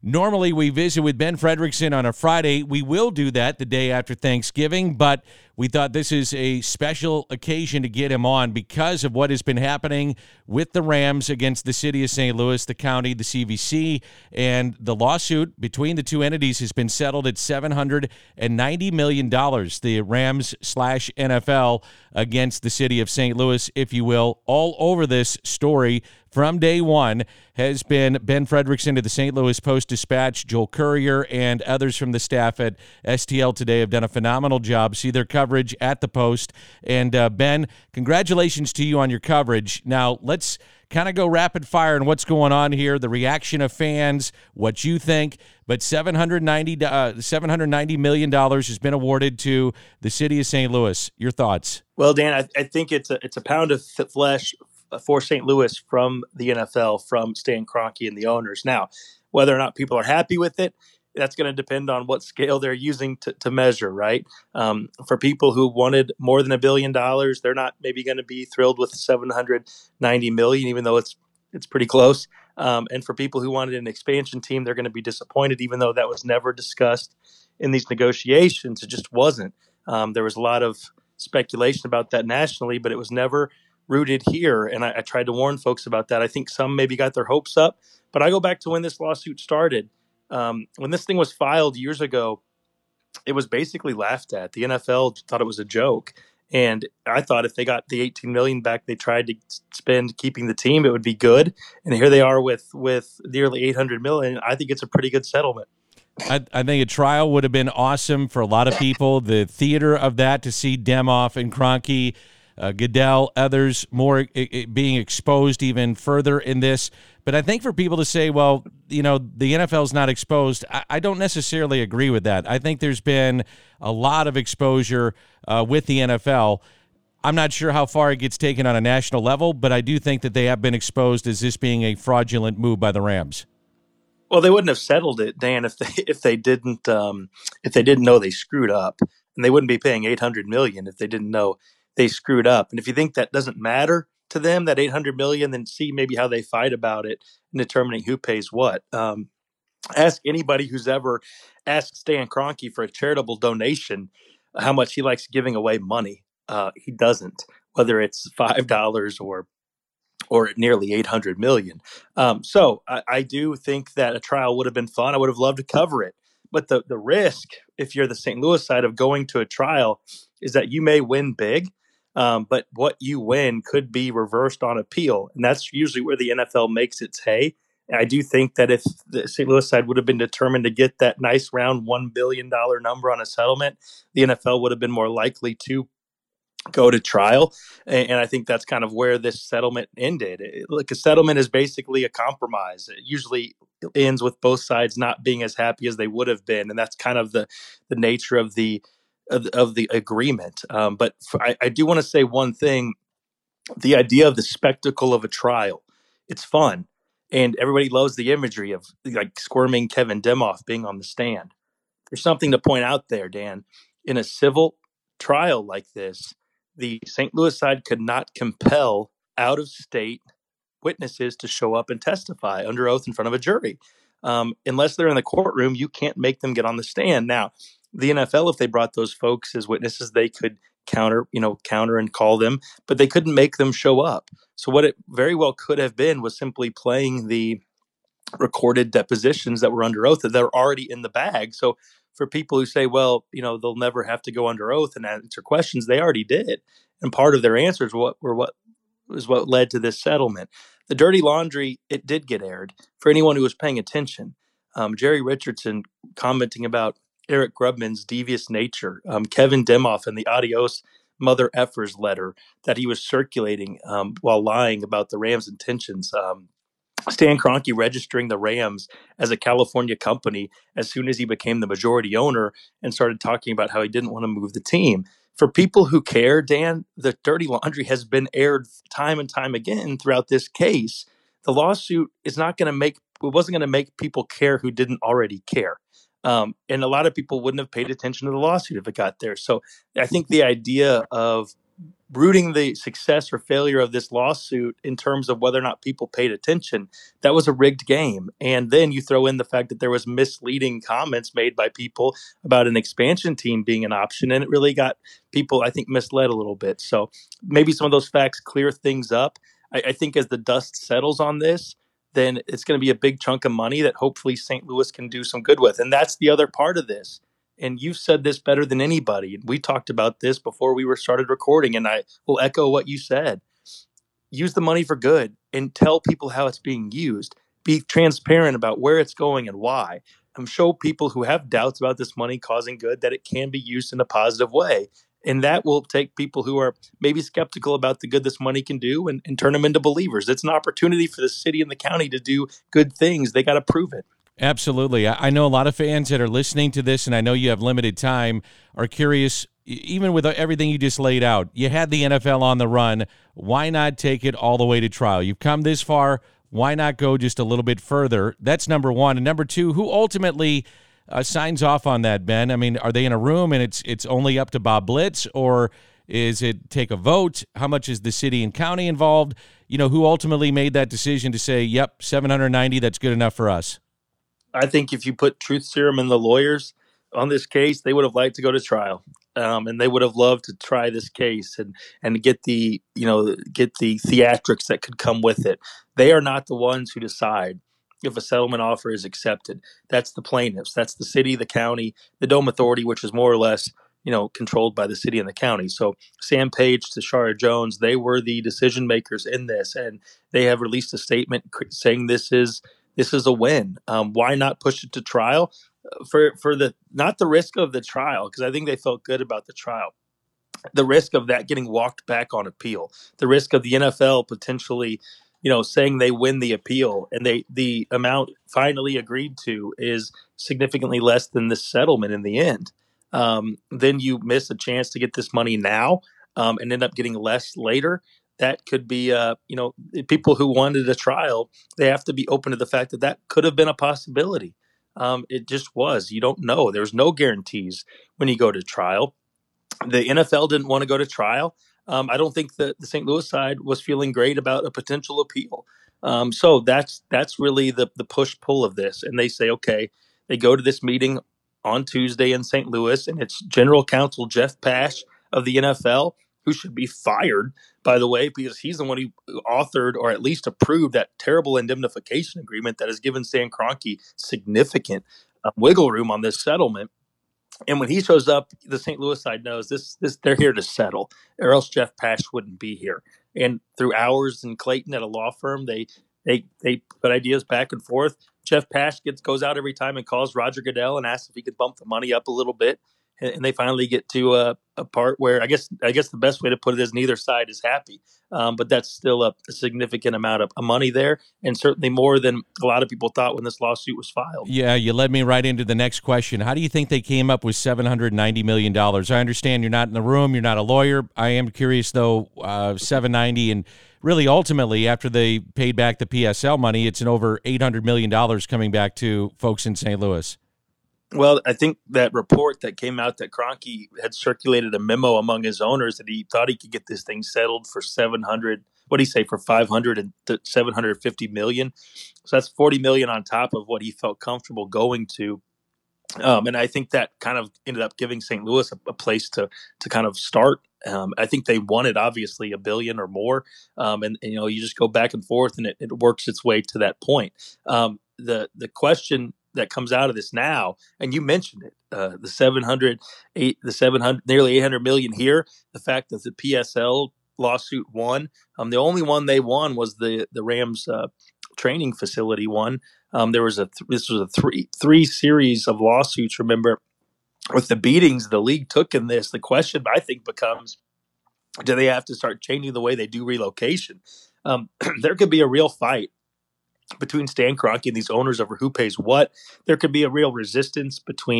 Normally, we visit with Ben Frederickson on a Friday. We will do that the day after Thanksgiving, but we thought this is a special occasion to get him on because of what has been happening with the Rams against the city of St. Louis, the county, the CVC, and the lawsuit between the two entities has been settled at $790 million, the Rams/NFL against the city of St. Louis, if you will. All over this story from day one has been Ben Frederickson of the St. Louis Post-Dispatch, Joel Currier, and others from the staff at STL Today have done a phenomenal job. See their coverage at the Post. And Ben, congratulations to you on your coverage. Now, let's kind of go rapid fire on what's going on here, the reaction of fans, what you think. But $790 million has been awarded to the city of St. Louis. Your thoughts? Well, Dan, I think it's a pound of flesh for St. Louis from the NFL, from Stan Kroenke and the owners. Now, whether or not people are happy with it, that's going to depend on what scale they're using to measure, right? For people who wanted more than $1 billion, they're not maybe going to be thrilled with $790 million, even though it's pretty close. And for people who wanted an expansion team, they're going to be disappointed, even though that was never discussed in these negotiations. It just wasn't. There was a lot of speculation about that nationally, but it was never rooted here. And I tried to warn folks about that. I think some maybe got their hopes up, but I go back to when this lawsuit started. When this thing was filed years ago, it was basically laughed at. The NFL thought it was a joke. And I thought if they got the $18 million back they tried to spend keeping the team, it would be good. And here they are with nearly $800 million. I think it's a pretty good settlement. I think a trial would have been awesome for a lot of people. The theater of that, to see Demoff and Kroenke, Goodell, others more being exposed even further in this. But I think for people to say, well, the NFL's not exposed, I don't necessarily agree with that. I think there's been a lot of exposure with the NFL. I'm not sure how far it gets taken on a national level, but I do think that they have been exposed as this being a fraudulent move by the Rams. Well, they wouldn't have settled it, Dan, if they didn't know they screwed up, and they wouldn't be paying $800 million if they didn't know they screwed up. And if you think that doesn't matter to them, that $800 million, then see maybe how they fight about it in determining who pays what. Ask anybody who's ever asked Stan Kroenke for a charitable donation how much he likes giving away money. He doesn't, whether it's $5 or nearly $800 million. So I do think that a trial would have been fun. I would have loved to cover it. But the risk, if you're the St. Louis side of going to a trial, is that you may win big, but what you win could be reversed on appeal. And that's usually where the NFL makes its hay. And I do think that if the St. Louis side would have been determined to get that nice round $1 billion number on a settlement, the NFL would have been more likely to go to trial. And I think that's kind of where this settlement ended. Like, a settlement is basically a compromise. It usually ends with both sides not being as happy as they would have been. And that's kind of the nature of the agreement. But I do want to say one thing. The idea of the spectacle of a trial, it's fun. And everybody loves the imagery of like squirming Kevin Demoff being on the stand. There's something to point out there, Dan. In a civil trial like this, the St. Louis side could not compel out-of-state witnesses to show up and testify under oath in front of a jury. Unless they're in the courtroom, you can't make them get on the stand. Now, the NFL, if they brought those folks as witnesses, they could counter and call them, but they couldn't make them show up. So what it very well could have been was simply playing the recorded depositions that were under oath that they're already in the bag. So for people who say, well, they'll never have to go under oath and answer questions, they already did. And part of their answers was what led to this settlement. The dirty laundry, it did get aired. For anyone who was paying attention, Jerry Richardson commenting about Eric Grubman's devious nature, Kevin Demoff and the adios mother effers letter that he was circulating while lying about the Rams' intentions. Stan Kroenke registering the Rams as a California company as soon as he became the majority owner and started talking about how he didn't want to move the team. For people who care, Dan, the dirty laundry has been aired time and time again throughout this case. The lawsuit wasn't going to make people care who didn't already care. And a lot of people wouldn't have paid attention to the lawsuit if it got there. So I think the idea of rooting the success or failure of this lawsuit in terms of whether or not people paid attention. That was a rigged game. And then you throw in the fact that there was misleading comments made by people about an expansion team being an option, and it really got people, I think, misled a little bit. So maybe some of those facts clear things up. I think as the dust settles on this, then it's going to be a big chunk of money that hopefully St. Louis can do some good with. And that's the other part of this. And you've said this better than anybody. We talked about this before we were started recording, and I will echo what you said. Use the money for good and tell people how it's being used. Be transparent about where it's going and why. Show people who have doubts about this money causing good that it can be used in a positive way. And that will take people who are maybe skeptical about the good this money can do and turn them into believers. It's an opportunity for the city and the county to do good things. They got to prove it. Absolutely. I know a lot of fans that are listening to this, and I know you have limited time, are curious, even with everything you just laid out. You had the NFL on the run. Why not take it all the way to trial? You've come this far. Why not go just a little bit further? That's number one. And number two, who ultimately signs off on that, Ben? I mean, are they in a room and it's only up to Bob Blitz, or is it take a vote? How much is the city and county involved? You know, who ultimately made that decision to say, yep, 790, that's good enough for us? I think if you put Truth Serum and the lawyers on this case, they would have liked to go to trial, and they would have loved to try this case and get the theatrics that could come with it. They are not the ones who decide if a settlement offer is accepted. That's the plaintiffs. That's the city, the county, the Dome Authority, which is more or less controlled by the city and the county. So Sam Page, Tashara Jones, they were the decision makers in this, and they have released a statement saying this is a win. Why not push it to trial for the not the risk of the trial, because I think they felt good about the trial. The risk of that getting walked back on appeal, the risk of the NFL potentially, saying they win the appeal and the amount finally agreed to is significantly less than the settlement in the end. Then you miss a chance to get this money now and end up getting less later. That could be, people who wanted a trial, they have to be open to the fact that that could have been a possibility. It just was. You don't know. There's no guarantees when you go to trial. The NFL didn't want to go to trial. I don't think that the St. Louis side was feeling great about a potential appeal. So that's really the push-pull of this. And they say, okay, they go to this meeting on Tuesday in St. Louis, and it's General Counsel Jeff Pash of the NFL, who should be fired, by the way, because he's the one who authored or at least approved that terrible indemnification agreement that has given Stan Kroenke significant wiggle room on this settlement. And when he shows up, the St. Louis side knows this they're here to settle, or else Jeff Pash wouldn't be here. And through hours in Clayton at a law firm, they put ideas back and forth. Jeff Pash goes out every time and calls Roger Goodell and asks if he could bump the money up a little bit. And they finally get to a part where I guess the best way to put it is neither side is happy. But that's still a significant amount of money there, and certainly more than a lot of people thought when this lawsuit was filed. Yeah, you led me right into the next question. How do you think they came up with $790 million? I understand you're not in the room, you're not a lawyer. I am curious, though, 790, and really ultimately, after they paid back the PSL money, it's an over $800 million coming back to folks in St. Louis. Well, I think that report that came out that Kroenke had circulated a memo among his owners that he thought he could get this thing settled for 700. What do you say, for 500 to 750 million? So that's 40 million on top of what he felt comfortable going to. And I think that kind of ended up giving St. Louis a place to kind of start. I think they wanted obviously $1 billion or more. And you just go back and forth and it works its way to that point. The question that comes out of this now, and you mentioned it, the 700, nearly 800 million here. The fact that the PSL lawsuit won, the only one they won was the Rams training facility one. There was this was a three series of lawsuits. Remember, with the beatings the league took in this, the question I think becomes, do they have to start changing the way they do relocation? There could be a real fight between Stan Kroenke and these owners over who pays what. There could be a real resistance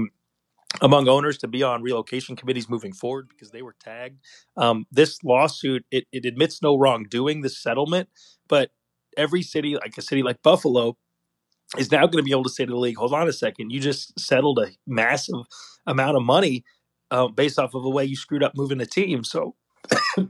among owners to be on relocation committees moving forward because they were tagged. This lawsuit, it admits no wrongdoing, this settlement, but every city, like a city like Buffalo, is now going to be able to say to the league, hold on a second, you just settled a massive amount of money based off of the way you screwed up moving the team. So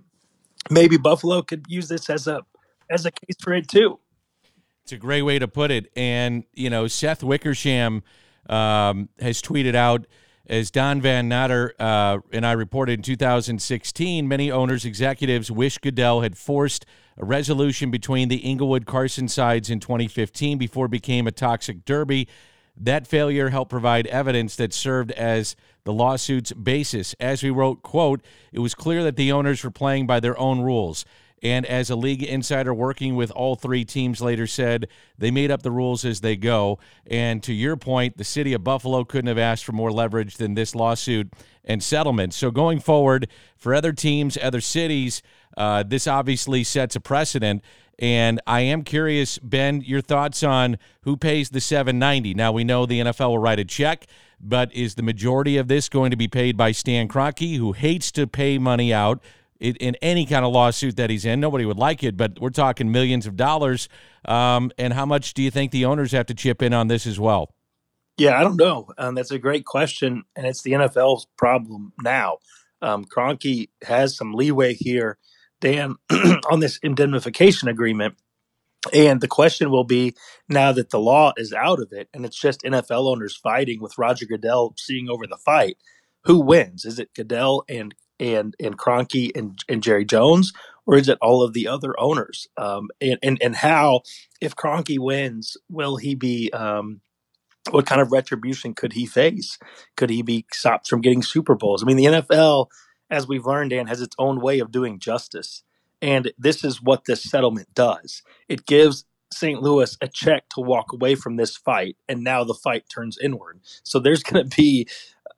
maybe Buffalo could use this as a case for it too. It's a great way to put it. And, Seth Wickersham has tweeted out, as Don Van Natter and I reported in 2016, many owners, executives wish Goodell had forced a resolution between the Inglewood-Carson sides in 2015 before it became a toxic derby. That failure helped provide evidence that served as the lawsuit's basis. As we wrote, quote, it was clear that the owners were playing by their own rules. And as a league insider working with all three teams later said, they made up the rules as they go. And to your point, the city of Buffalo couldn't have asked for more leverage than this lawsuit and settlement. So going forward, for other teams, other cities, this obviously sets a precedent. And I am curious, Ben, your thoughts on who pays the $790. Now, we know the NFL will write a check, but is the majority of this going to be paid by Stan Kroenke, who hates to pay money out in any kind of lawsuit that he's in? Nobody would like it, but we're talking millions of dollars. And how much do you think the owners have to chip in on this as well? Yeah, I don't know. That's a great question, and it's the NFL's problem now. Kroenke has some leeway here, Dan, on this indemnification agreement. And the question will be, now that the law is out of it and it's just NFL owners fighting with Roger Goodell seeing over the fight, who wins? Is it Goodell and Kroenke and Jerry Jones, or is it all of the other owners? And how, if Kroenke wins, will he be what kind of retribution could he face? Could he be stopped from getting Super Bowls? I mean, the NFL, as we've learned, Dan, has its own way of doing justice. And this is what this settlement does. It gives St. Louis a check to walk away from this fight, and now the fight turns inward. So there's going to be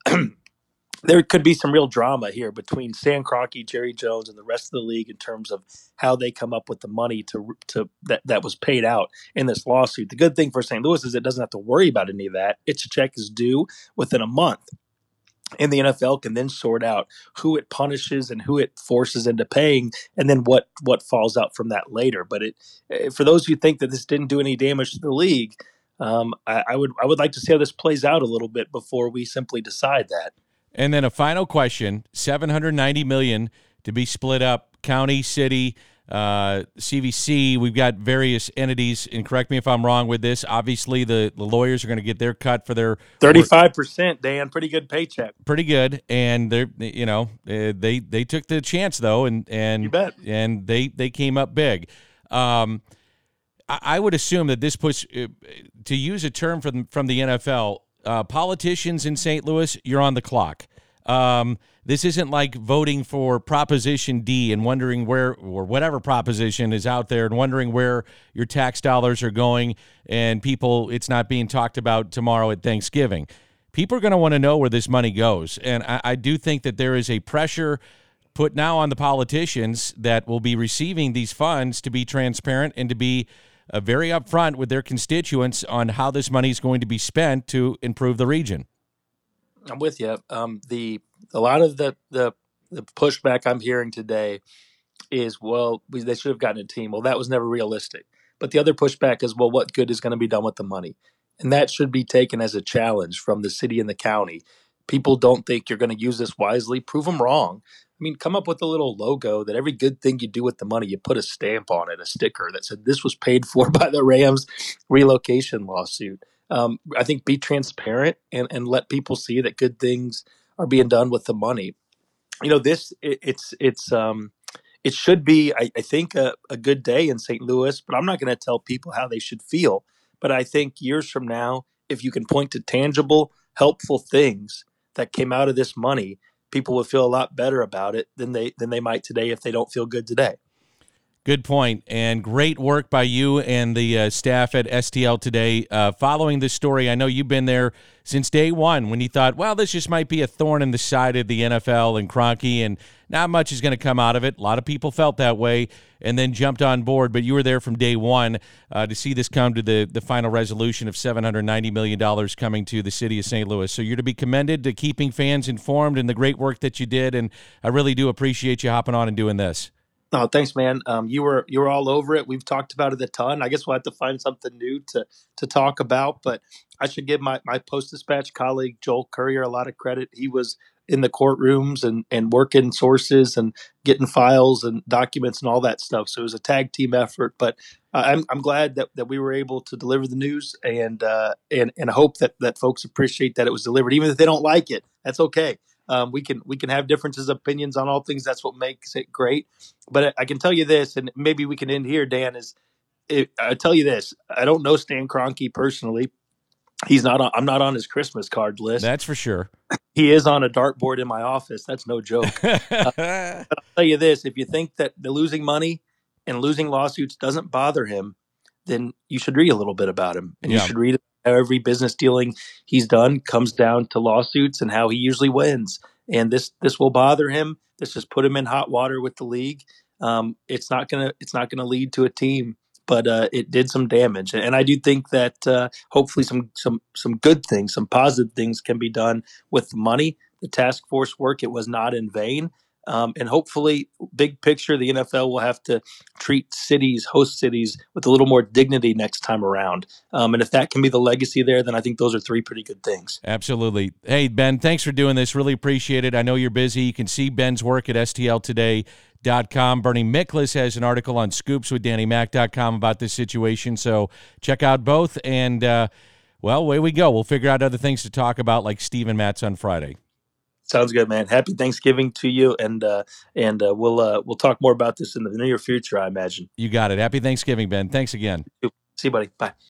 there could be some real drama here between Stan Kroenke, Jerry Jones, and the rest of the league in terms of how they come up with the money to that was paid out in this lawsuit. The good thing for St. Louis is it doesn't have to worry about any of that. Its check is due within a month. And the NFL can then sort out who it punishes and who it forces into paying, and then what falls out from that later. But for those who think that this didn't do any damage to the league, I would like to see how this plays out a little bit before we simply decide that. And then a final question, $790 million to be split up, county, city, CVC. We've got various entities, and correct me if I'm wrong with this. Obviously, the lawyers are going to get their cut for their 35%, Dan. Pretty good paycheck. Pretty good, and they took the chance though, and you bet. And they came up big. I would assume that this puts, to use a term from the NFL, politicians in St. Louis, you're on the clock. This isn't like voting for Proposition D and wondering where, or whatever proposition is out there, and wondering where your tax dollars are going, and it's not being talked about tomorrow at Thanksgiving. People are going to want to know where this money goes, and I do think that there is a pressure put now on the politicians that will be receiving these funds to be transparent and to be very upfront with their constituents on how this money is going to be spent to improve the region. I'm with you. A lot of the pushback I'm hearing today is, well, they should have gotten a team. Well, that was never realistic. But the other pushback is, well, what good is going to be done with the money? And that should be taken as a challenge from the city and the county. People don't think you're going to use this wisely. Prove them wrong. I mean, come up with a little logo that every good thing you do with the money, you put a stamp on it, a sticker that said this was paid for by the Rams relocation lawsuit. I think be transparent and let people see that good things are being done with the money. It should be, I think, a good day in St. Louis, but I'm not going to tell people how they should feel. But I think years from now, if you can point to tangible, helpful things that came out of this money, people will feel a lot better about it than they might today if they don't feel good today. Good point, and great work by you and the staff at STL today following this story. I know you've been there since day one when you thought, well, this just might be a thorn in the side of the NFL and Kroenke, and not much is going to come out of it. A lot of people felt that way and then jumped on board, but you were there from day one to see this come to the final resolution of $790 million coming to the city of St. Louis. So you're to be commended to keeping fans informed and the great work that you did, and I really do appreciate you hopping on and doing this. Oh, thanks, man. You were all over it. We've talked about it a ton. I guess we'll have to find something new to talk about. But I should give my Post-Dispatch colleague Joel Courier a lot of credit. He was in the courtrooms and working sources and getting files and documents and all that stuff. So it was a tag team effort, but I'm glad that we were able to deliver the news, and I hope that folks appreciate that it was delivered, even if they don't like it. That's okay. We can have differences of opinions on all things. That's what makes it great. But I can tell you this, and maybe we can end here, Dan. I tell you this: I don't know Stan Kroenke personally. He's not. I'm not on his Christmas card list. That's for sure. He is on a dartboard in my office. That's no joke. But I'll tell you this: if you think that the losing money and losing lawsuits doesn't bother him, then you should read a little bit about him, and you should read how every business dealing he's done comes down to lawsuits and how he usually wins. And this will bother him. This just put him in hot water with the league. It's not gonna lead to a team, but it did some damage. And I do think that hopefully some good things, some positive things can be done with the money. The task force work, it was not in vain. And hopefully, big picture, the NFL will have to treat cities, host cities, with a little more dignity next time around. And if that can be the legacy there, then I think those are three pretty good things. Absolutely. Hey, Ben, thanks for doing this. Really appreciate it. I know you're busy. You can see Ben's work at stltoday.com. Bernie Miklasz has an article on scoopswithdannymac.com about this situation, so check out both. And, well, away we go. We'll figure out other things to talk about, like Steve and Matt's on Friday. Sounds good, man. Happy Thanksgiving to you, and we'll talk more about this in the near future, I imagine. You got it. Happy Thanksgiving, Ben. Thanks again. See you, buddy. Bye.